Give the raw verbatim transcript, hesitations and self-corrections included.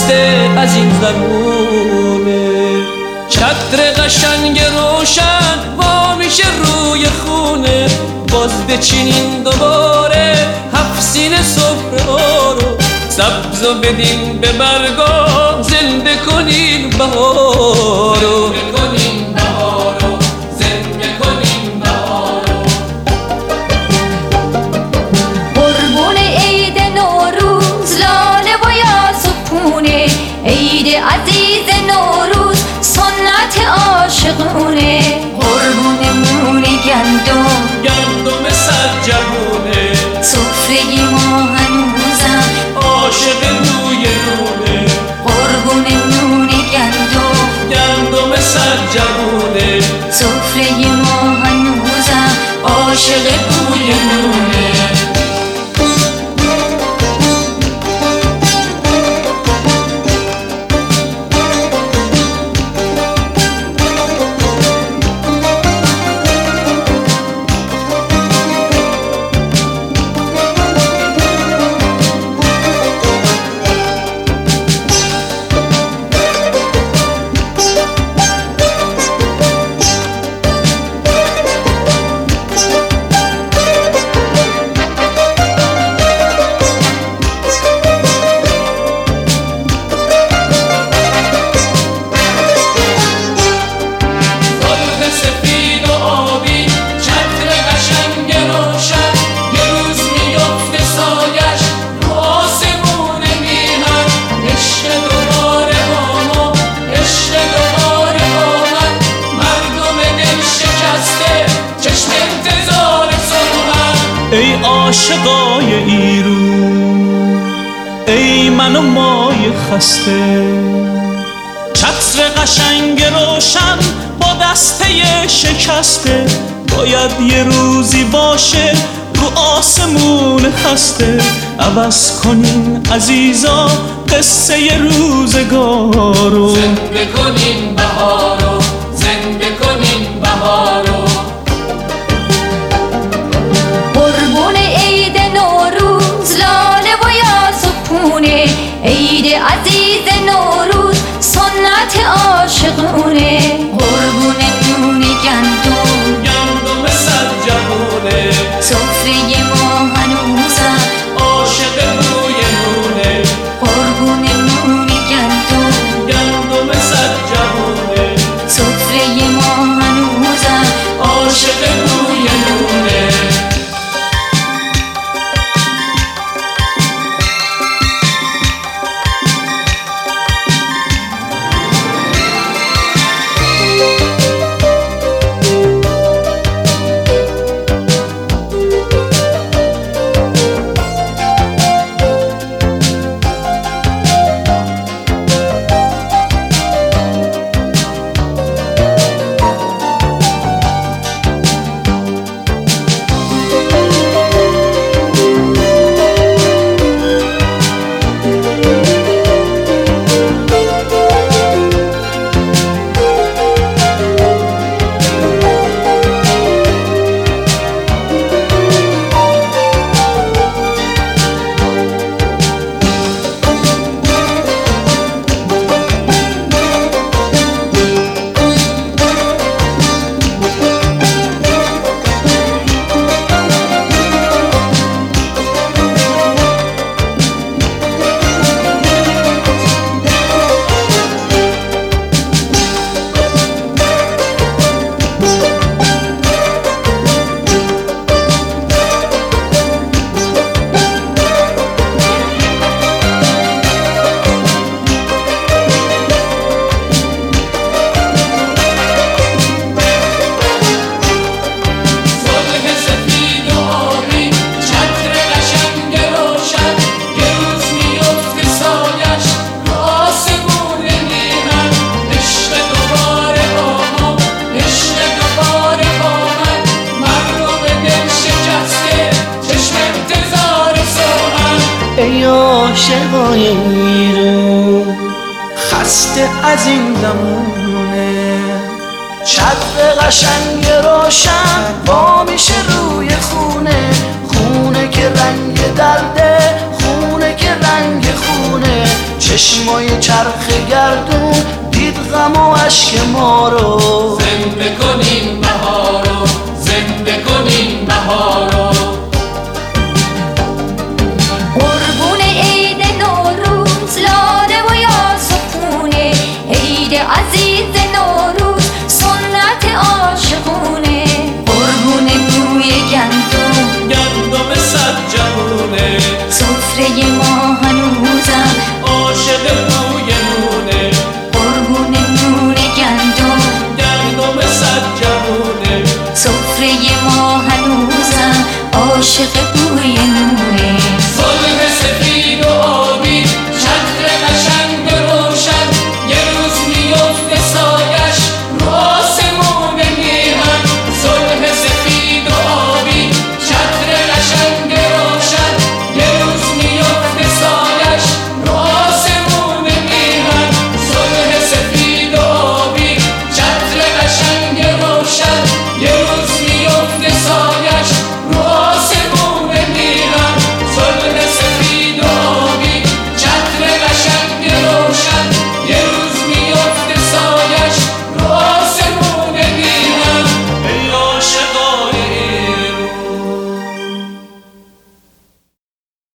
خسته از این زمونه. چتر قشنگ روشن وا میشه روی خونه، باز بچینین دوباره هفت سینه سفره ها رو، سبز و بدین به برگا زنده کنین بهارو. عید عزیز نوروز سنت عاشقونه، قربونمون گندم گندم سرجمونه، سفره ما هنوزم عاشق روی نونه. قربونمون گندم گندم سرجمونه، سفره ما هنوزم عاشق روی نونه. ای عاشقای ایرون، ای من و مای خسته، چتر قشنگ روشن با دسته شکسته، باید یه روزی باشه رو آسمون خسته. عوض کنین عزیزا قصه روزگارو، زنده کنین بهارو، زنده کنین بهارو. عید عزیز نوروز سنت عاشقونه، قربون نون گندم گندم سرجمونه، سفره ما هنوزم عاشق روی نونه. قربون نون گندم گندم سرجمونه، سفره ما هنوزم عاشق روی نونه. ای عاشقای ایرون، خسته از این زمونه، چتر قشنگ روشن وا میشه روی خونه، خونه که رنگ درده، خونه که رنگ خونه. چشمای چرخ گردون دید غم و عشق ما رو. زنده کنین بهارو، زنده کنین بهارو.